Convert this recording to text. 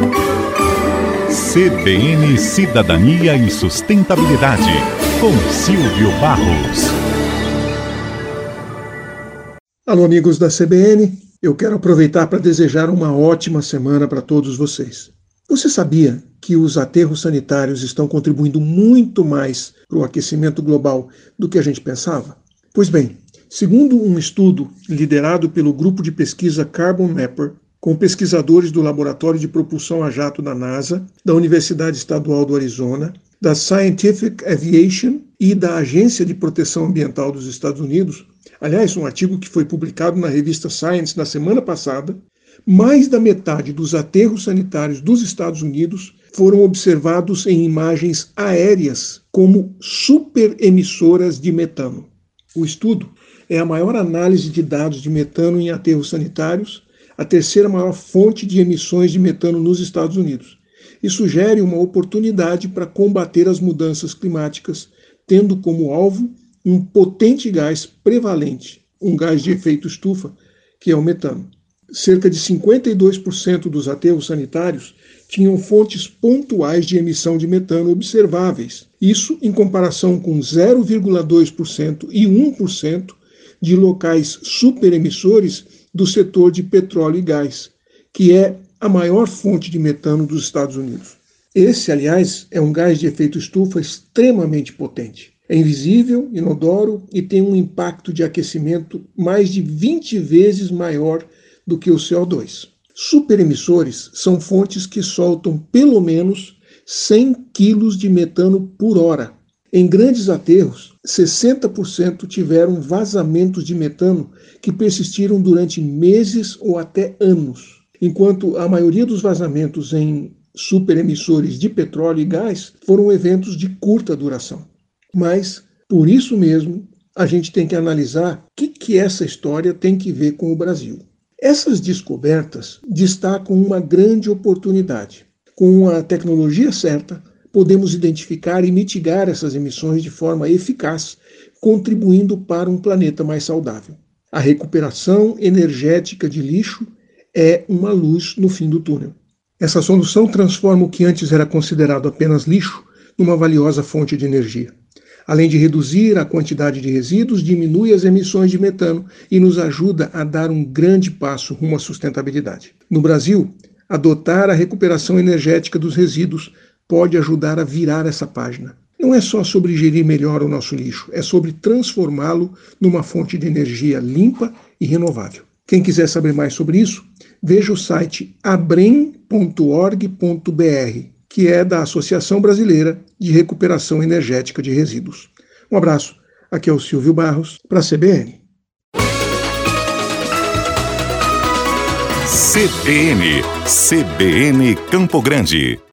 CBN Cidadania e Sustentabilidade, com Silvio Barros. Alô, amigos da CBN, eu quero aproveitar para desejar uma ótima semana para todos vocês. Você sabia que os aterros sanitários estão contribuindo muito mais para o aquecimento global do que a gente pensava? Pois bem, segundo um estudo liderado pelo grupo de pesquisa Carbon Mapper, com pesquisadores do Laboratório de Propulsão a Jato da NASA, da Universidade Estadual do Arizona, da Scientific Aviation e da Agência de Proteção Ambiental dos Estados Unidos, aliás, um artigo que foi publicado na revista Science na semana passada, mais da metade dos aterros sanitários dos Estados Unidos foram observados em imagens aéreas como superemissoras de metano. O estudo é a maior análise de dados de metano em aterros sanitários, a terceira maior fonte de emissões de metano nos Estados Unidos, e sugere uma oportunidade para combater as mudanças climáticas, tendo como alvo um potente gás prevalente, um gás de efeito estufa, que é o metano. Cerca de 52% dos aterros sanitários tinham fontes pontuais de emissão de metano observáveis, isso em comparação com 0,2% e 1% de locais superemissores do setor de petróleo e gás, que é a maior fonte de metano dos Estados Unidos. Esse, aliás, é um gás de efeito estufa extremamente potente. É invisível, inodoro e tem um impacto de aquecimento mais de 20 vezes maior do que o CO2. Superemissores são fontes que soltam pelo menos 100 quilos de metano por hora. Em grandes aterros, 60% tiveram vazamentos de metano que persistiram durante meses ou até anos, enquanto a maioria dos vazamentos em superemissores de petróleo e gás foram eventos de curta duração. Mas, por isso mesmo, a gente tem que analisar o que essa história tem que ver com o Brasil. Essas descobertas destacam uma grande oportunidade. Com a tecnologia certa, podemos identificar e mitigar essas emissões de forma eficaz, contribuindo para um planeta mais saudável. A recuperação energética de lixo é uma luz no fim do túnel. Essa solução transforma o que antes era considerado apenas lixo numa valiosa fonte de energia. Além de reduzir a quantidade de resíduos, diminui as emissões de metano e nos ajuda a dar um grande passo rumo à sustentabilidade. No Brasil, adotar a recuperação energética dos resíduos pode ajudar a virar essa página. Não é só sobre gerir melhor o nosso lixo, é sobre transformá-lo numa fonte de energia limpa e renovável. Quem quiser saber mais sobre isso, veja o site abrem.org.br, que é da Associação Brasileira de Recuperação Energética de Resíduos. Um abraço, aqui é o Silvio Barros, para a CBN. CBN Campo Grande.